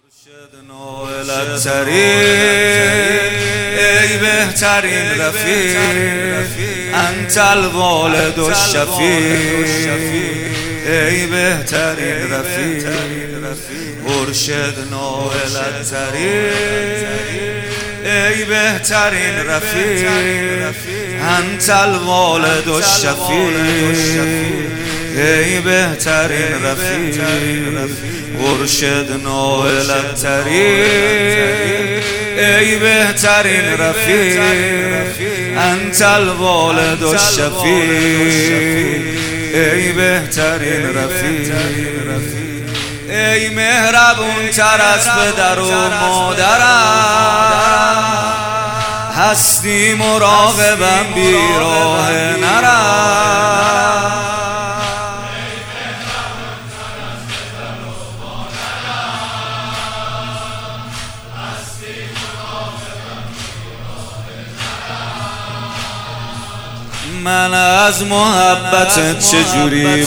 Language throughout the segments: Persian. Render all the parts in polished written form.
مرشدنا الطریق ای بهترین رفیق انت الوالد الشفیع ای بهترین رفیق مرشدنا الطریق ای بهترین رفیق انت الوالد الشفیع ای بهترین رفیق مرشدنا الطریق ای بهترین رفیق انت الوالد الشفیع ای بهترین رفیق ای مهربون تر از پدر و مادرم هستی مراقبم بی راه نرم من از محبت چجوری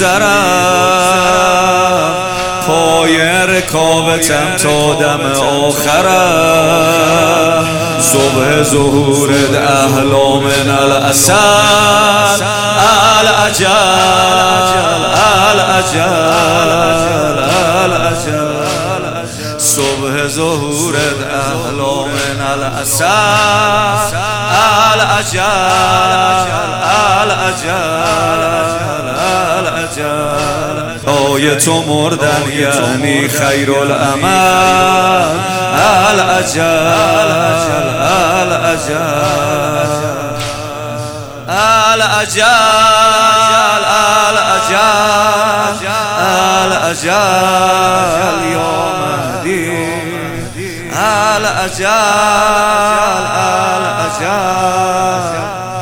بگذرم پای رکابتم تا دم آخرم صبح ظهورت احلا من الاسد العجل العجل العجل صبح ظهورت احلا من الاسد العجل العجل آیه تو مردن یعنی خیر العمل العجل العجل العجل العجل یا مهدی العجل العجل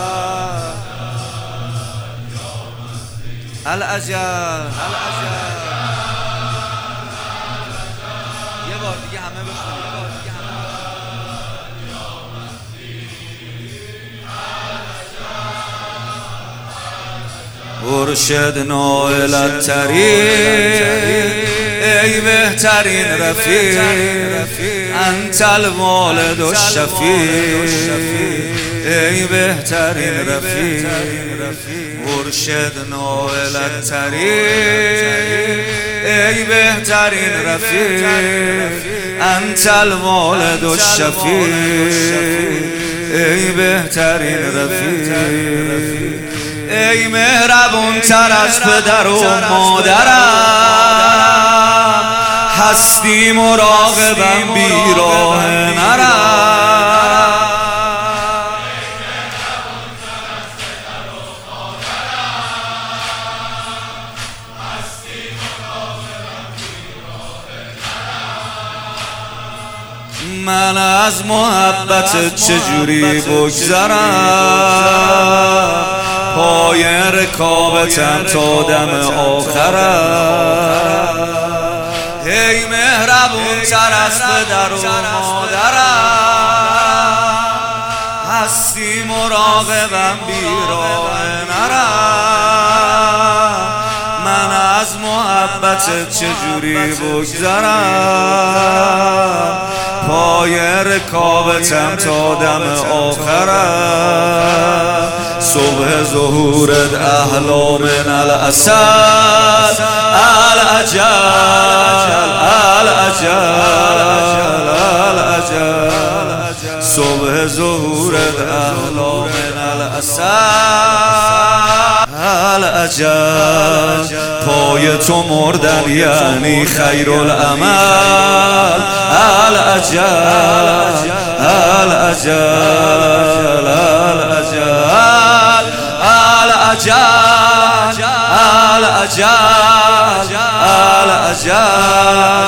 العجل یه بار دیگه همه بخونید مرشدنا الطریق ای بهترین رفیق انت الوالد الشفیع ای بهترین رفیق مرشدنا الطریق ای بهترین رفیق انت الوالد الشفیع ای بهترین رفیق ای مهربون تر از پدر و مادرم هستی مراقبم بی راه نرم من از محبت چجوری بگذرم پای رکابتم تا دم آخرم ای مهربون تر از پدر و مادرم هستی مراقبم بی راه نرم من از محبت چجوری بگذرم پای رکابتم تا دم آخرم صبح ظهورت احلا من الاسد العجل العجل العجل صبح ظهورت احلا من الاسد العجل پای تو مردن یعنی خیر العمل العجل العجل العجل العجل العجل